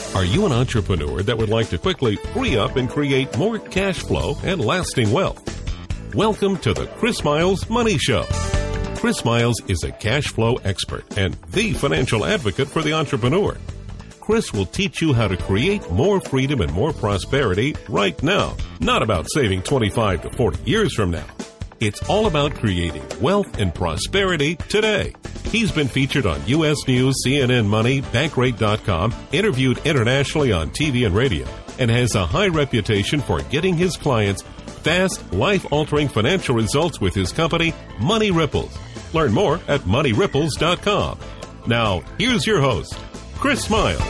Are you an entrepreneur that would like to quickly free up and create more cash flow and lasting wealth? Welcome to the Chris Miles Money Show. Chris Miles is a cash flow expert and the financial advocate for the entrepreneur. Chris will teach you how to create more freedom and more prosperity right now. Not about saving 25 to 40 years from now. It's all about creating wealth and prosperity today. He's been featured on U.S. News, CNN Money, Bankrate.com, interviewed internationally on TV and radio, and has a high reputation for getting his clients fast, life-altering financial results with his company, Money Ripples. Learn more at MoneyRipples.com. Now, here's your host, Chris Miles.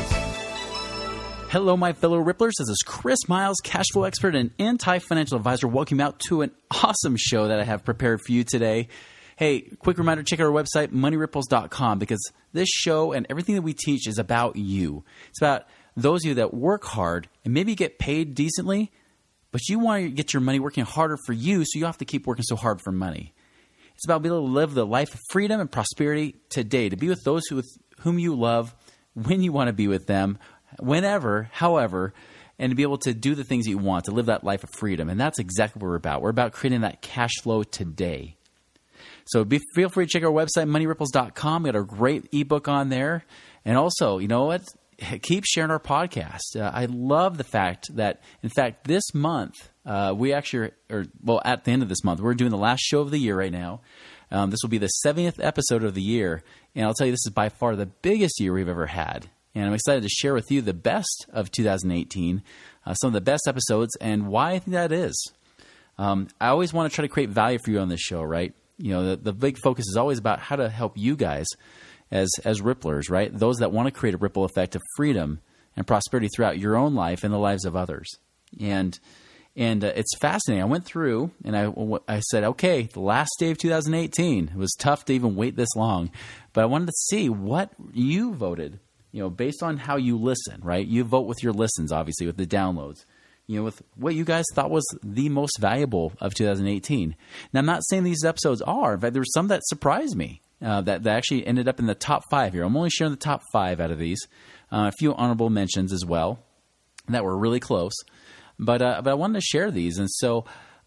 Hello, my fellow Ripplers. This is Chris Miles, cash flow expert and anti-financial advisor. Welcome you out to an awesome show that I have prepared for you today. Hey, quick reminder, check out our website, MoneyRipples.com, because this show and everything that we teach is about you. It's about those of you that work hard and maybe get paid decently, but you want to get your money working harder for you, so you have to keep working so hard for money. It's about being able to live the life of freedom and prosperity today, to be with those whom you love, when you want to be with them, whenever, however, and to be able to do the things that you want, to live that life of freedom. And that's exactly what we're about. We're about creating that cash flow today. So feel free to check our website, MoneyRipples.com. We got a great ebook on there. And also, you know what? Keep sharing our podcast. I love the fact that, in fact, this month, we actually, at the end of this month, we're doing the last show of the year right now. This will be the 70th episode of the year. And I'll tell you, this is by far the biggest year we've ever had. And I'm excited to share with you the best of 2018, some of the best episodes, and why I think that is. I always want to try to create value for you on this show, right? You know, the big focus is always about how to help you guys as Ripplers, right? Those that want to create a ripple effect of freedom and prosperity throughout your own life and the lives of others. And it's fascinating. I went through and I said, okay, the last day of 2018. It was tough to even wait this long, but I wanted to see what you voted. You know, based on how you listen, right? You vote with your listens, obviously, with the downloads. You know, with what you guys thought was the most valuable of 2018. Now, I'm not saying these episodes are. In fact, there were some that surprised me that actually ended up in the top 5 here. I'm only sharing the top 5 out of these. A few honorable mentions as well that were really close. But I wanted to share these. And so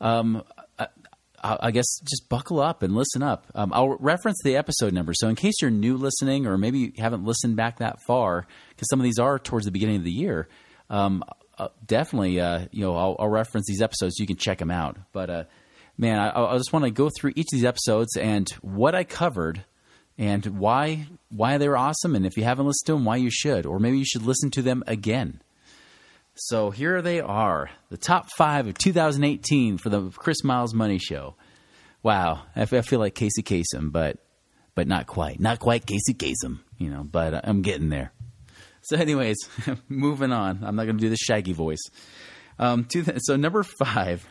I guess just buckle up and listen up. I'll reference the episode number. So in case you're new listening or maybe you haven't listened back that far, because some of these are towards the beginning of the year, definitely, I'll reference these episodes so you can check them out. But man, I just want to go through each of these episodes and what I covered and why they were awesome. And if you haven't listened to them, why you should, or maybe you should listen to them again. So here they are, the top 5 of 2018 for the Chris Miles Money Show. Wow, I feel like Casey Kasem, but not quite Casey Kasem, you know. But I'm getting there. So, anyways, moving on. I'm not going to do the Shaggy voice. So number 5,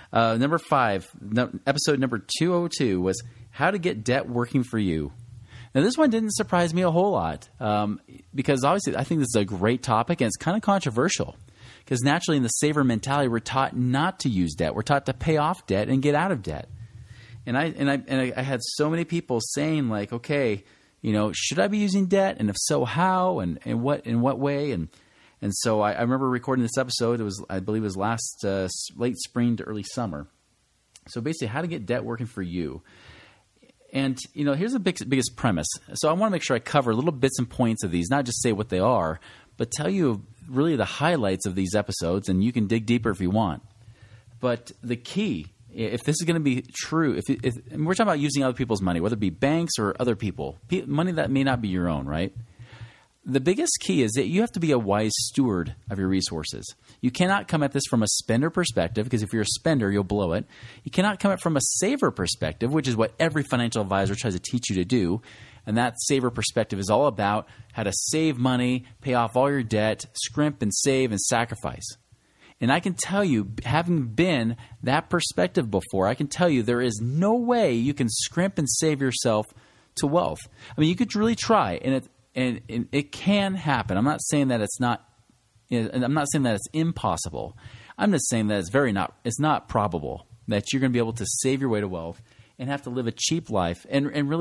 episode number 202 was how to get debt working for you. Now, this one didn't surprise me a whole lot because obviously I think this is a great topic and it's kind of controversial. Because naturally in the saver mentality, we're taught not to use debt. We're taught to pay off debt and get out of debt. And I had so many people saying like, okay, you know, should I be using debt? And if so, how? And in what way? And so I remember recording this episode. It was, I believe it was last late spring to early summer. So basically how to get debt working for you. And, you know, here's the biggest premise. So I want to make sure I cover little bits and points of these, not just say what they are, but tell you really the highlights of these episodes, and you can dig deeper if you want. But the key, if this is going to be true, if and we're talking about using other people's money, whether it be banks or other people, money that may not be your own, right? The biggest key is that you have to be a wise steward of your resources. You cannot come at this from a spender perspective, because if you're a spender, you'll blow it. You cannot come at it from a saver perspective, which is what every financial advisor tries to teach you to do. And that saver perspective is all about how to save money, pay off all your debt, scrimp and save and sacrifice. And I can tell you, having been that perspective before, I can tell you there is no way you can scrimp and save yourself to wealth. I mean, you could really try, and it can happen. I'm not saying that it's not. I'm not saying that it's impossible. I'm just saying that it's not probable that you're going to be able to save your way to wealth and have to live a cheap life and really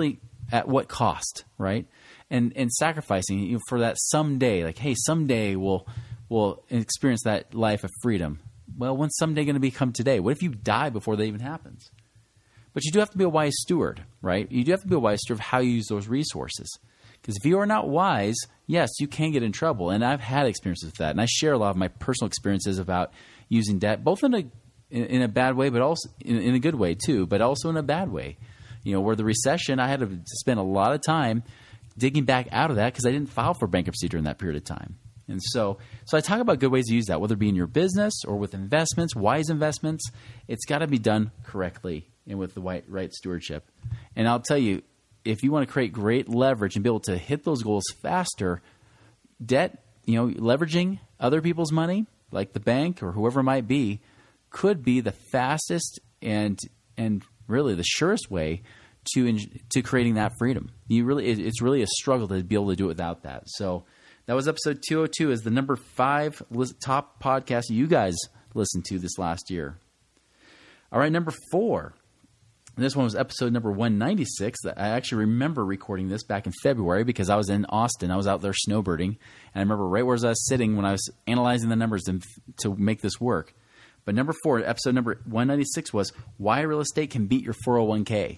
at what cost, right? And sacrificing for that someday, like, hey, someday we'll experience that life of freedom. Well, when's someday going to become today? What if you die before that even happens? But you do have to be a wise steward, right? You do have to be a wise steward of how you use those resources. Because if you are not wise, yes, you can get in trouble. And I've had experiences with that. And I share a lot of my personal experiences about using debt, both in a bad way, but also in a good way too, but also in a bad way. Where the recession, I had to spend a lot of time digging back out of that because I didn't file for bankruptcy during that period of time. And so I talk about good ways to use that, whether it be in your business or with investments, wise investments. It's got to be done correctly and with the right stewardship. And I'll tell you, if you want to create great leverage and be able to hit those goals faster, debt, leveraging other people's money, like the bank or whoever it might be, could be the fastest and really the surest way to creating that freedom. It's really a struggle to be able to do it without that. So that was episode 202, is the number 5 top podcast you guys listened to this last year. All right, number 4. This one was episode number 196. I actually remember recording this back in February because I was in Austin. I was out there snowbirding. And I remember right where I was sitting when I was analyzing the numbers to make this work. But number 4, episode number 196 was why real estate can beat your 401k.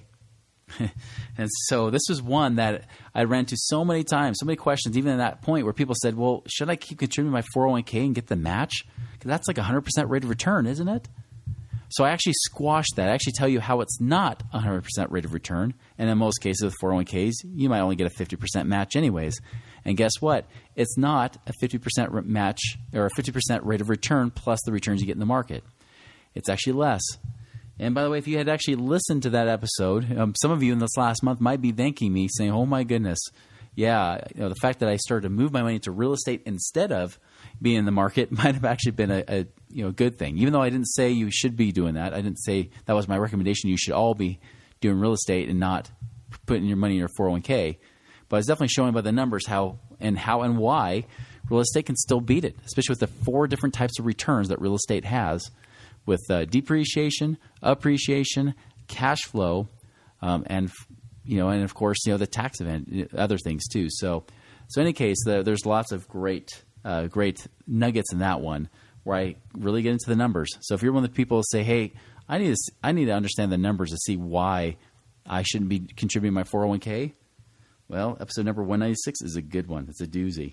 And so this was one that I ran to so many times, so many questions, even at that point where people said, well, should I keep contributing my 401k and get the match? Because that's like a 100% rate of return, isn't it? So I actually squashed that. I actually tell you how it's not a 100% rate of return. And in most cases with 401ks, you might only get a 50% match anyways. And guess what? It's not a 50% match or a 50% rate of return plus the returns you get in the market. It's actually less. And by the way, if you had actually listened to that episode, some of you in this last month might be thanking me saying, oh my goodness, yeah, the fact that I started to move my money to real estate instead of being in the market might have actually been a good thing. Even though I didn't say you should be doing that. I didn't say that was my recommendation. You should all be doing real estate and not putting your money in your 401k. But I was definitely showing by the numbers how and why real estate can still beat it, especially with the 4 different types of returns that real estate has, with depreciation, appreciation, cash flow, and of course, the tax event, other things too. So in any case, there's lots of great nuggets in that one where I really get into the numbers. So if you're one of the people who say, hey, I need to understand the numbers to see why I shouldn't be contributing my 401k, well, episode number 196 is a good one. It's a doozy.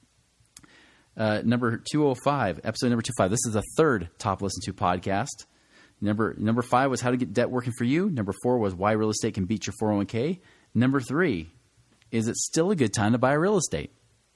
Number 205, episode number 205. This is the 3rd top listened to podcast. Number 5 was how to get debt working for you. Number 4 was why real estate can beat your 401k. Number 3, is it still a good time to buy real estate?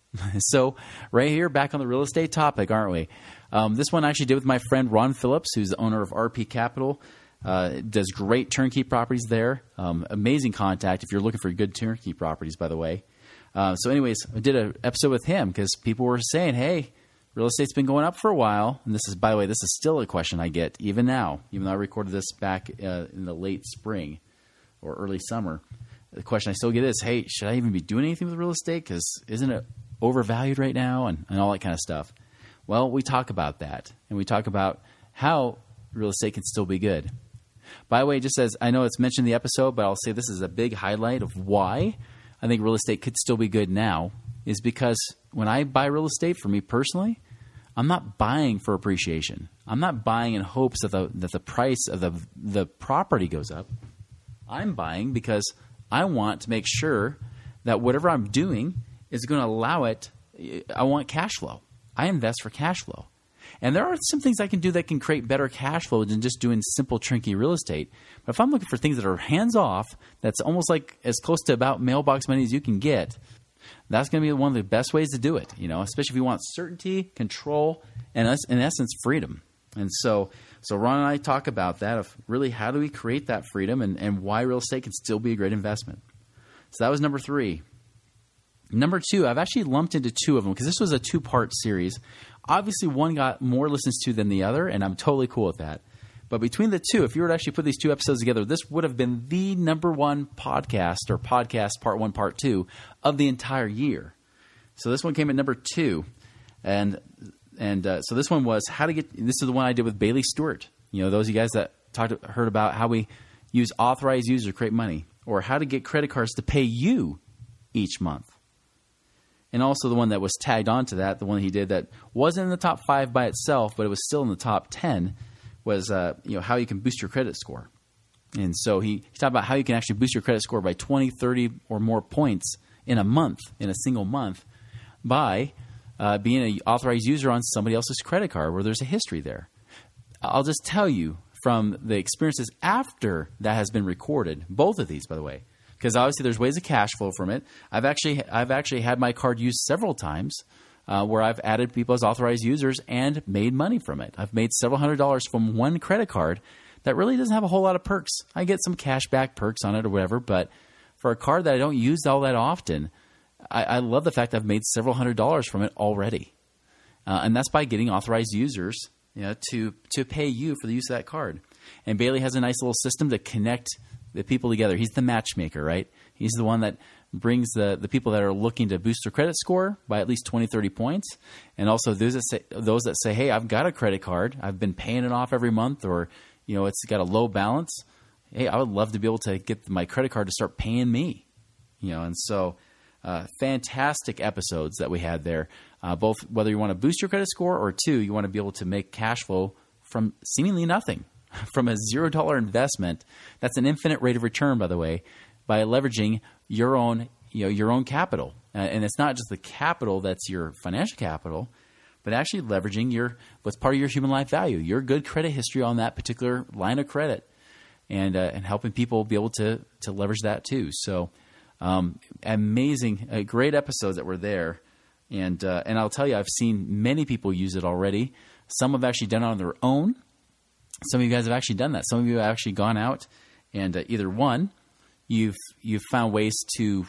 So right here, back on the real estate topic, aren't we? This one I actually did with my friend Ron Phillips, who's the owner of RP Capital. Does great turnkey properties there. Amazing contact if you're looking for good turnkey properties, by the way. So anyways, I did an episode with him because people were saying, hey, real estate's been going up for a while. And this is, by the way, this is still a question I get even now, even though I recorded this back in the late spring or early summer. The question I still get is, hey, should I even be doing anything with real estate? Because isn't it overvalued right now and all that kind of stuff? Well, we talk about that. And we talk about how real estate can still be good. By the way, just as I know it's mentioned in the episode, but I'll say this is a big highlight of why I think real estate could still be good now, is because when I buy real estate, for me personally, I'm not buying for appreciation. I'm not buying in hopes that the price of the property goes up. I'm buying because I want to make sure that whatever I'm doing is going to allow it. I want cash flow. I invest for cash flow. And there are some things I can do that can create better cash flow than just doing simple turnkey real estate. But if I'm looking for things that are hands-off, that's almost like as close to about mailbox money as you can get, that's going to be one of the best ways to do it, especially if you want certainty, control, and in essence, freedom. And so Ron and I talk about that, of really how do we create that freedom and why real estate can still be a great investment. So that was number 3. Number 2, I've actually lumped into 2 of them because this was a 2-part series. Obviously, one got more listens to than the other, and I'm totally cool with that. But between the 2, if you were to actually put these 2 episodes together, this would have been the number 1 podcast or podcast part 1, part 2 of the entire year. So this one came at number 2. And so this one was how to get – this is the one I did with Bailey Stewart. Those of you guys that heard about how we use authorized users to create money. or how to get credit cards to pay you each month. And also the one that was tagged onto that, the one he did that wasn't in the top 5 by itself, but it was still in the top 10, was how you can boost your credit score. And so he talked about how you can actually boost your credit score by 20, 30 or more points in a month, in a single month, by being an authorized user on somebody else's credit card where there's a history there. I'll just tell you from the experiences after that has been recorded, both of these, by the way, because obviously there's ways of cash flow from it. I've actually had my card used several times where I've added people as authorized users and made money from it. I've made several $100s from one credit card that really doesn't have a whole lot of perks. I get some cash back perks on it or whatever, but for a card that I don't use all that often, I love the fact I've made several $100s from it already. And that's by getting authorized users to pay you for the use of that card. And Bailey has a nice little system to connect the people together. He's the matchmaker, right? He's the one that brings the people that are looking to boost their credit score by at least 20, 30 points. And also those that say, hey, I've got a credit card. I've been paying it off every month, or it's got a low balance. Hey, I would love to be able to get my credit card to start paying me. And so fantastic episodes that we had there. Both whether you want to boost your credit score or two, you want to be able to make cash flow from seemingly nothing. From a $0 investment, that's an infinite rate of return, by the way, by leveraging your own capital. And it's not just the capital that's your financial capital, but actually leveraging what's part of your human life value, your good credit history on that particular line of credit, and helping people be able to leverage that too. So amazing, great episodes that were there. And I'll tell you, I've seen many people use it already. Some have actually done it on their own. Some of you guys have actually done that. Some of you have actually gone out and either one, you've found ways to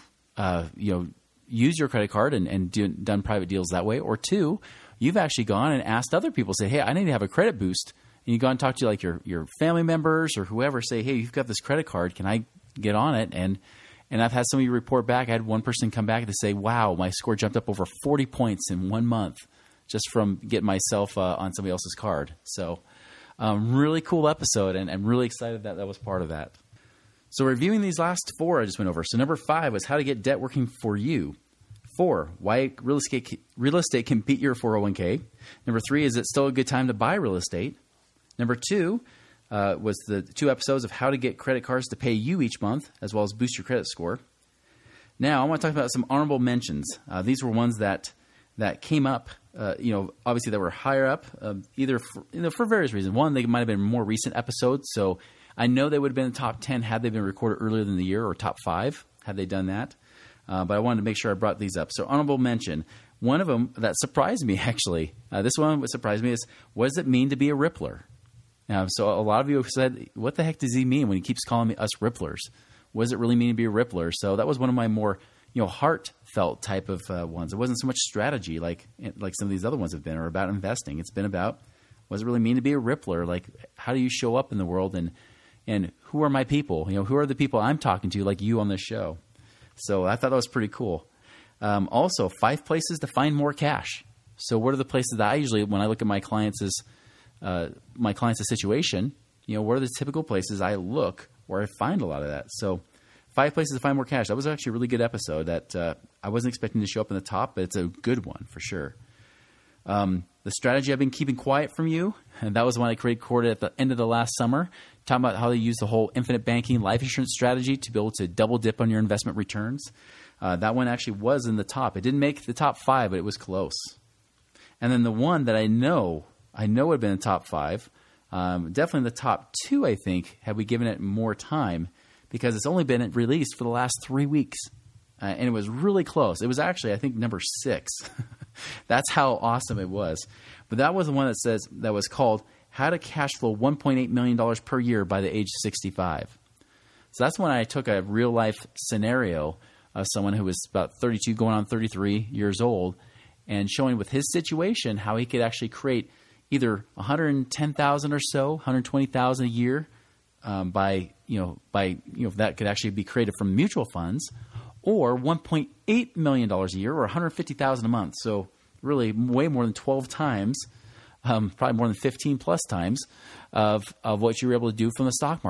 use your credit card and done private deals that way, or two, you've actually gone and asked other people, say, hey, I need to have a credit boost, and you go and talk to like your family members or whoever, say, hey, you've got this credit card, can I get on it? And I've had some of you report back. I had one person come back to say, wow, my score jumped up over 40 points in 1 month just from getting myself on somebody else's card. So really cool episode, and I'm really excited that was part of that. So reviewing these last 4 I just went over. So number 5 was how to get debt working for you. 4, why real estate can beat your 401k. Number 3, is it still a good time to buy real estate? Number 2 was the 2 episodes of how to get credit cards to pay you each month, as well as boost your credit score. Now I want to talk about some honorable mentions. These were ones that came up, obviously that were higher up, either for various reasons. One, they might have been more recent episodes, so I know they would have been in the top 10 had they been recorded earlier than the year, or top 5 had they done that. But I wanted to make sure I brought these up. So honorable mention. One of them that surprised me, actually, this one that surprised me is, what does it mean to be a Rippler? So a lot of you have said, what the heck does he mean when he keeps calling us Ripplers? What does it really mean to be a Rippler? So that was one of my more heartfelt type of ones. It wasn't so much strategy like some of these other ones have been, or about investing. It's been about, what does it really mean to be a Rippler? Like, how do you show up in the world, and who are my people? Who are the people I'm talking to, like you on this show? So I thought that was pretty cool. Also, 5 places to find more cash. So what are the places that I usually, when I look at my clients' situation, what are the typical places I look where I find a lot of that? So 5 places to find more cash. That was actually a really good episode that I wasn't expecting to show up in the top, but it's a good one for sure. The strategy I've been keeping quiet from you, and that was one I recorded at the end of the last summer, talking about how they use the whole infinite banking life insurance strategy to be able to double dip on your investment returns. That one actually was in the top. It didn't make the top 5, but it was close. And then the one that I know would have been in the top 5, definitely in the top 2, I think, had we given it more time, because it's only been released for the last 3 weeks. And it was really close. It was actually, I think, number 6. That's how awesome it was. But that was the one that was called How to Cash Flow $1.8 million per year by the age of 65. So that's when I took a real life scenario of someone who was about 32 going on 33 years old, and showing with his situation how he could actually create either $110,000 or so, $120,000 a year by that could actually be created from mutual funds, or $1.8 million a year, or $150,000 a month. So really way more than 12 times, probably more than 15 plus times of what you were able to do from the stock market.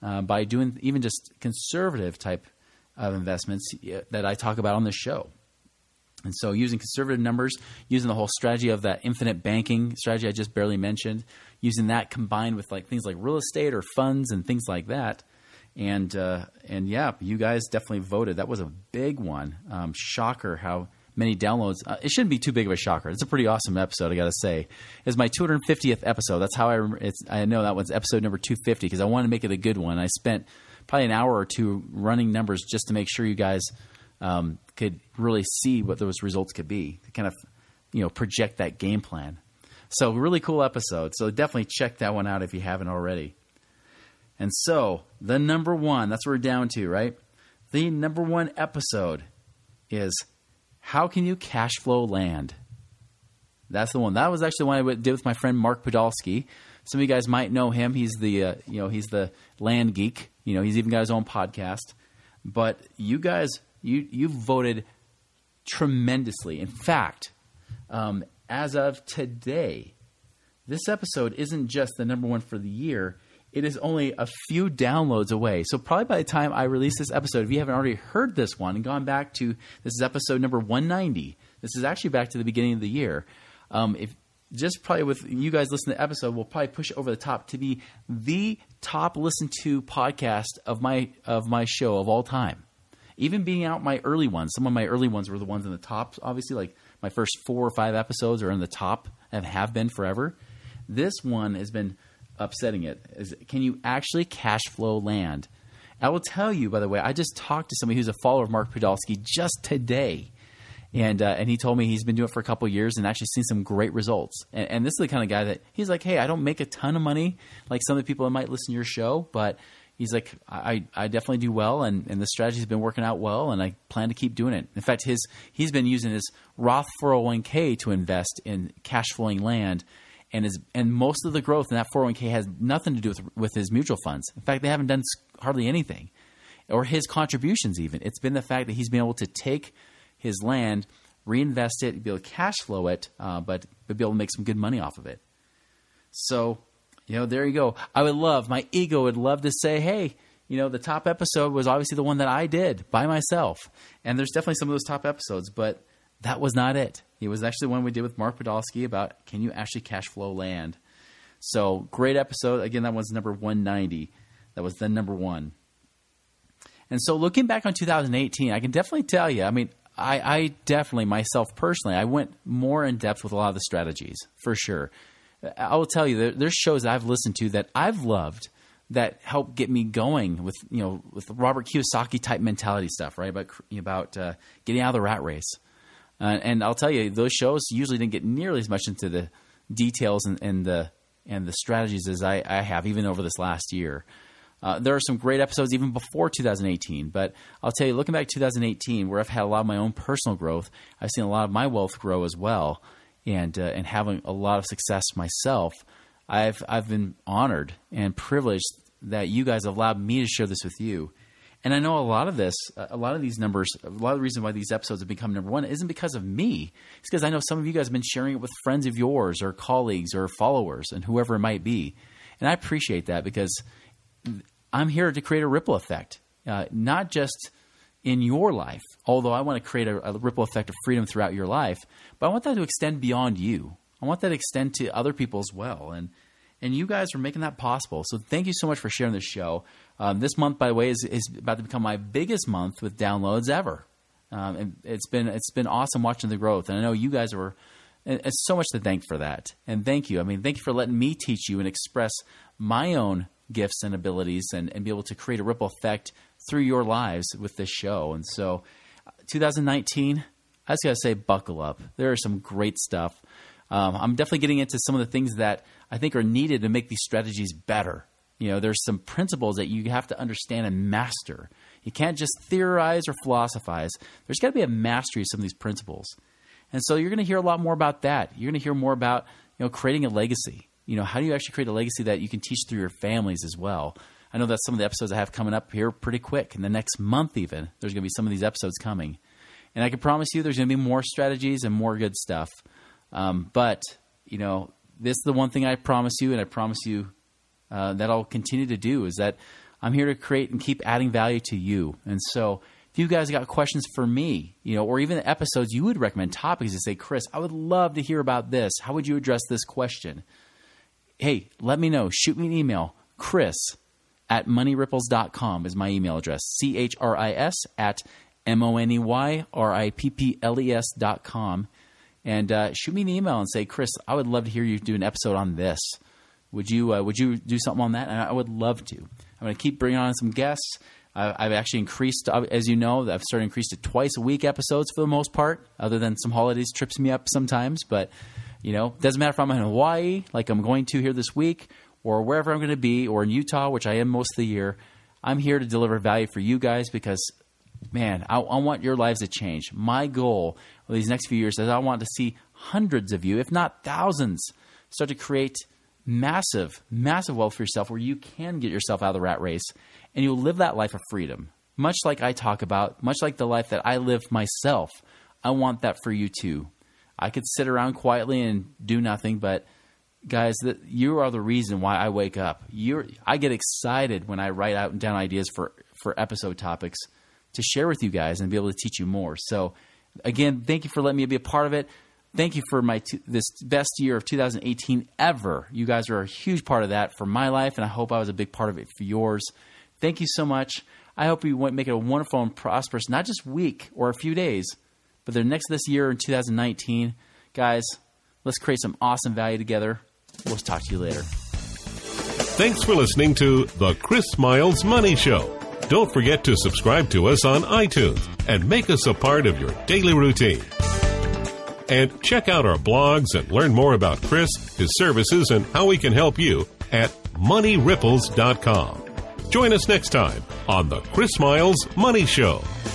by doing even just conservative type of investments that I talk about on this show. And so using conservative numbers, using the whole strategy of that infinite banking strategy I just barely mentioned, using that combined with like things like real estate or funds and things like that. And yeah, you guys definitely voted. That was a big one. Shocker how many downloads. It shouldn't be too big of a shocker. It's a pretty awesome episode, I got to say. It's my 250th episode. That's how I remember. I know that one's episode number 250 because I wanted to make it a good one. I spent probably an hour or two running numbers just to make sure you guys could really see what those results could be, to kind of, project that game plan. So really cool episode. So definitely check that one out if you haven't already. And so the number one, that's what we're down to, right? The number one episode is how can you cash flow land? That's the one. That was actually the one I did with my friend Mark Podolsky. Some of you guys might know him. He's the he's the land geek. He's even got his own podcast. But you guys, you voted tremendously. In fact, as of today, this episode isn't just the number one for the year. It is only a few downloads away. So probably by the time I release this episode, if you haven't already heard this one and gone back to, this is episode number 190. This is actually back to the beginning of the year. If just probably with you guys listening to the episode, we'll probably push over the top to be the top listened to podcast of my show of all time. Even being out my early ones. Some of my early ones were the ones in the top, obviously, like my first 4 or 5 episodes are in the top and have been forever. This one has been upsetting it. Can you actually cash flow land? I will tell you, by the way, I just talked to somebody who's a follower of Mark Podolsky just today. And he told me he's been doing it for a couple of years and actually seen some great results. And this is the kind of guy that he's like, hey, I don't make a ton of money like some of the people that might listen to your show, but he's like, I definitely do well, and the strategy's been working out well, and I plan to keep doing it. In fact, he's been using his Roth 401k to invest in cash flowing land, and most of the growth in that 401k has nothing to do with his mutual funds. In fact, they haven't done hardly anything, or his contributions even. It's been the fact that he's been able to take his land, reinvest it, be able to cash flow it, but be able to make some good money off of it. So, there you go. My ego would love to say, hey, the top episode was obviously the one that I did by myself. And there's definitely some of those top episodes, but that was not it. It was actually one we did with Mark Podolsky about can you actually cash flow land. So great episode. Again, that one's number 190. That was the number one. And so looking back on 2018, I can definitely tell you, I definitely, myself personally, I went more in depth with a lot of the strategies, for sure. I will tell you, there's shows that I've listened to that I've loved that help get me going with, with Robert Kiyosaki type mentality stuff, right? About getting out of the rat race. And I'll tell you, those shows usually didn't get nearly as much into the details and the strategies as I have, even over this last year. There are some great episodes even before 2018, but I'll tell you, looking back at 2018, where I've had a lot of my own personal growth, I've seen a lot of my wealth grow as well, and having a lot of success myself. I've been honored and privileged that you guys have allowed me to share this with you. And I know a lot of these numbers, a lot of the reason why these episodes have become number one isn't because of me. It's because I know some of you guys have been sharing it with friends of yours or colleagues or followers and whoever it might be. And I appreciate that because I'm here to create a ripple effect, not just in your life, although I want to create a ripple effect of freedom throughout your life, but I want that to extend beyond you. I want that to extend to other people as well. And you guys are making that possible. So thank you so much for sharing this show. This month, by the way, is about to become my biggest month with downloads ever. And it's been awesome watching the growth. And I know you guys it's so much to thank for that. And thank you. Thank you for letting me teach you and express my own gifts and abilities and be able to create a ripple effect through your lives with this show. And so 2019, I just got to say, buckle up. There is some great stuff. I'm definitely getting into some of the things that I think are needed to make these strategies better. There's some principles that you have to understand and master. You can't just theorize or philosophize. There's got to be a mastery of some of these principles. And so you're going to hear a lot more about that. You're going to hear more about, creating a legacy. How do you actually create a legacy that you can teach through your families as well? I know that's some of the episodes I have coming up here pretty quick. In the next month even, there's going to be some of these episodes coming. And I can promise you there's going to be more strategies and more good stuff. But this is the one thing I promise you, and I promise you that I'll continue to do, is that I'm here to create and keep adding value to you. And so if you guys got questions for me, or even the episodes you would recommend, topics to say, Chris, I would love to hear about this. How would you address this question? Hey, let me know. Shoot me an email. Chris@moneyripples.com is my email address. CHRIS@MONEYRIPPLES.com. And shoot me an email and say, Chris, I would love to hear you do an episode on this. Would you do something on that? And I would love to. I'm going to keep bringing on some guests. I've actually increased, as you know, I've started increased to twice a week episodes for the most part, other than some holidays trips me up sometimes. But, it doesn't matter if I'm in Hawaii, like I'm going to here this week, or wherever I'm going to be, or in Utah, which I am most of the year. I'm here to deliver value for you guys because, man, I want your lives to change. My goal of these next few years is I want to see hundreds of you, if not thousands, start to create massive, massive wealth for yourself where you can get yourself out of the rat race and you'll live that life of freedom. Much like I talk about, much like the life that I live myself, I want that for you too. I could sit around quietly and do nothing, but guys, you are the reason why I wake up. I get excited when I write out and down ideas for episode topics to share with you guys and be able to teach you more. So again, thank you for letting me be a part of it. Thank you for this best year of 2018 ever. You guys are a huge part of that for my life, and I hope I was a big part of it for yours. Thank you so much. I hope you make it a wonderful and prosperous, not just week or a few days, but the next this year in 2019. Guys, let's create some awesome value together. We'll talk to you later. Thanks for listening to The Chris Miles Money Show. Don't forget to subscribe to us on iTunes and make us a part of your daily routine. And check out our blogs and learn more about Chris, his services, and how we can help you at moneyripples.com. Join us next time on The Chris Miles Money Show.